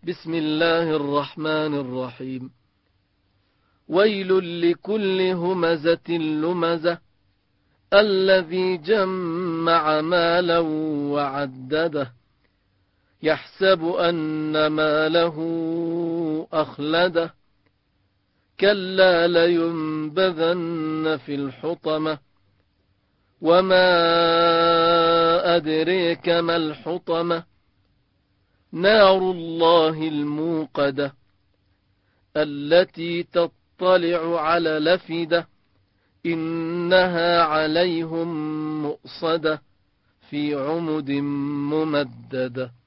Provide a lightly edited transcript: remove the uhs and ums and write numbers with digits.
بسم الله الرحمن الرحيم. ويل لكل همزة لمزة الذي جمع مالا وعدده يحسب أن ماله أخلده كلا لينبذن في الحطمة وما أدريك ما الحطمة نار الله الموقدة التي تطلع على الأفئدة إنها عليهم مؤصدة في عمد ممددة